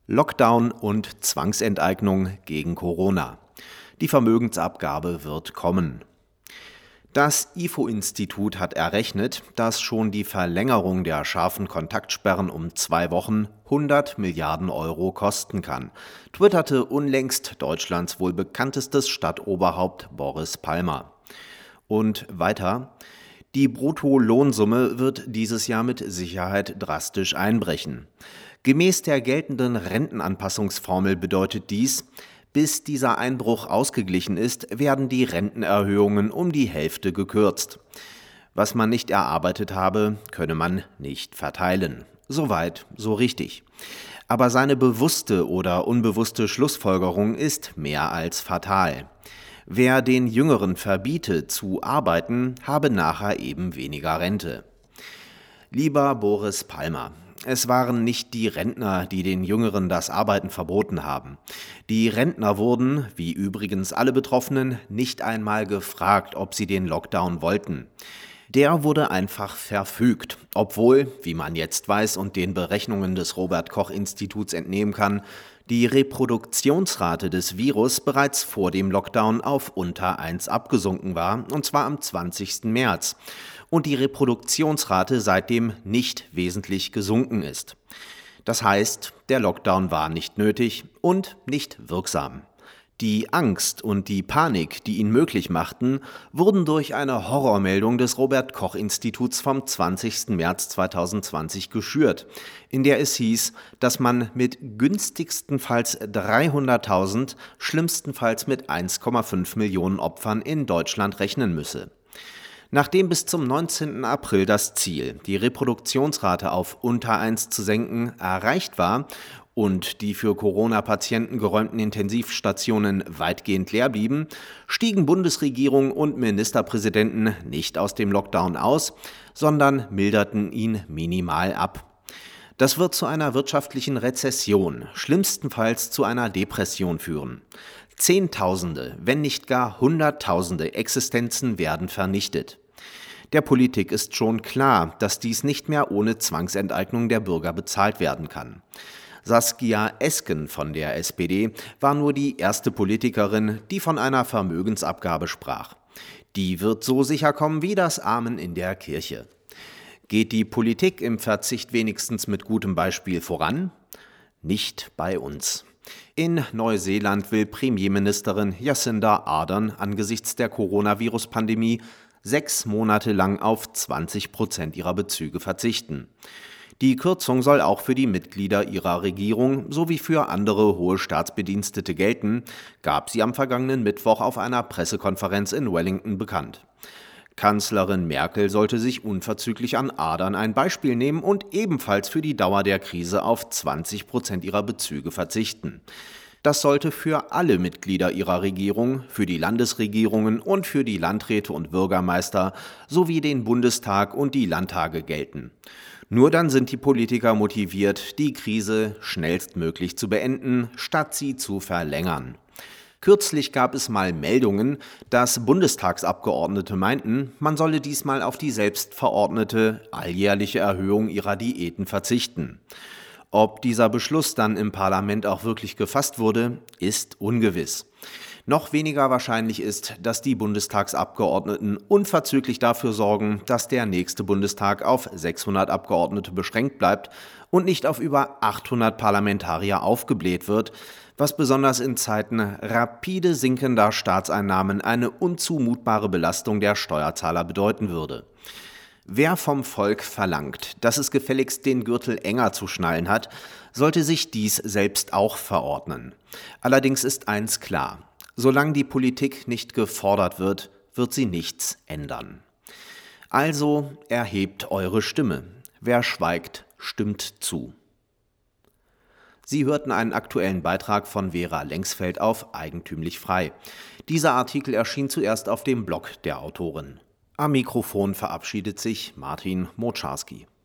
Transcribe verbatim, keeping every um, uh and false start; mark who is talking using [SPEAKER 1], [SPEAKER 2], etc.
[SPEAKER 1] Lockdown und Zwangsenteignung gegen Corona. Die Vermögensabgabe wird kommen. Das I F O-Institut hat errechnet, dass schon die Verlängerung der scharfen Kontaktsperren um zwei Wochen hundert Milliarden Euro kosten kann, twitterte unlängst Deutschlands wohl bekanntestes Stadtoberhaupt Boris Palmer. Und weiter: Die Bruttolohnsumme wird dieses Jahr mit Sicherheit drastisch einbrechen. Gemäß der geltenden Rentenanpassungsformel bedeutet dies: Bis dieser Einbruch ausgeglichen ist, werden die Rentenerhöhungen um die Hälfte gekürzt. Was man nicht erarbeitet habe, könne man nicht verteilen. Soweit, so richtig. Aber seine bewusste oder unbewusste Schlussfolgerung ist mehr als fatal. Wer den Jüngeren verbiete, zu arbeiten, habe nachher eben weniger Rente. Lieber Boris Palmer, es waren nicht die Rentner, die den Jüngeren das Arbeiten verboten haben. Die Rentner wurden, wie übrigens alle Betroffenen, nicht einmal gefragt, ob sie den Lockdown wollten. Der wurde einfach verfügt, obwohl, wie man jetzt weiß und den Berechnungen des Robert-Koch-Instituts entnehmen kann, die Reproduktionsrate des Virus bereits vor dem Lockdown auf unter eins abgesunken war, und zwar am zwanzigsten März. Und die Reproduktionsrate seitdem nicht wesentlich gesunken ist. Das heißt, der Lockdown war nicht nötig und nicht wirksam. Die Angst und die Panik, die ihn möglich machten, wurden durch eine Horrormeldung des Robert-Koch-Instituts vom zwanzigsten März zweitausendzwanzig geschürt, in der es hieß, dass man mit günstigstenfalls dreihunderttausend, schlimmstenfalls mit eins Komma fünf Millionen Opfern in Deutschland rechnen müsse. Nachdem bis zum neunzehnten April das Ziel, die Reproduktionsrate auf unter eins zu senken, erreicht war und die für Corona-Patienten geräumten Intensivstationen weitgehend leer blieben, stiegen Bundesregierung und Ministerpräsidenten nicht aus dem Lockdown aus, sondern milderten ihn minimal ab. Das wird zu einer wirtschaftlichen Rezession, schlimmstenfalls zu einer Depression führen. Zehntausende, wenn nicht gar Hunderttausende Existenzen werden vernichtet. Der Politik ist schon klar, dass dies nicht mehr ohne Zwangsenteignung der Bürger bezahlt werden kann. Saskia Esken von der S P D war nur die erste Politikerin, die von einer Vermögensabgabe sprach. Die wird so sicher kommen wie das Amen in der Kirche. Geht die Politik im Verzicht wenigstens mit gutem Beispiel voran? Nicht bei uns. In Neuseeland will Premierministerin Jacinda Ardern angesichts der Coronavirus-Pandemie sechs Monate lang auf zwanzig Prozent ihrer Bezüge verzichten. Die Kürzung soll auch für die Mitglieder ihrer Regierung sowie für andere hohe Staatsbedienstete gelten, gab sie am vergangenen Mittwoch auf einer Pressekonferenz in Wellington bekannt. Kanzlerin Merkel sollte sich unverzüglich an Ardern ein Beispiel nehmen und ebenfalls für die Dauer der Krise auf zwanzig Prozent ihrer Bezüge verzichten. Das sollte für alle Mitglieder ihrer Regierung, für die Landesregierungen und für die Landräte und Bürgermeister sowie den Bundestag und die Landtage gelten. Nur dann sind die Politiker motiviert, die Krise schnellstmöglich zu beenden, statt sie zu verlängern. Kürzlich gab es mal Meldungen, dass Bundestagsabgeordnete meinten, man solle diesmal auf die selbstverordnete alljährliche Erhöhung ihrer Diäten verzichten. Ob dieser Beschluss dann im Parlament auch wirklich gefasst wurde, ist ungewiss. Noch weniger wahrscheinlich ist, dass die Bundestagsabgeordneten unverzüglich dafür sorgen, dass der nächste Bundestag auf sechshundert Abgeordnete beschränkt bleibt und nicht auf über achthundert Parlamentarier aufgebläht wird, was besonders in Zeiten rapide sinkender Staatseinnahmen eine unzumutbare Belastung der Steuerzahler bedeuten würde. Wer vom Volk verlangt, dass es gefälligst den Gürtel enger zu schnallen hat, sollte sich dies selbst auch verordnen. Allerdings ist eins klar: Solange die Politik nicht gefordert wird, wird sie nichts ändern. Also erhebt eure Stimme. Wer schweigt, stimmt zu. Sie hörten einen aktuellen Beitrag von Vera Lengsfeld auf Eigentümlich Frei. Dieser Artikel erschien zuerst auf dem Blog der Autorin. Am Mikrofon verabschiedet sich Martin Mocharski.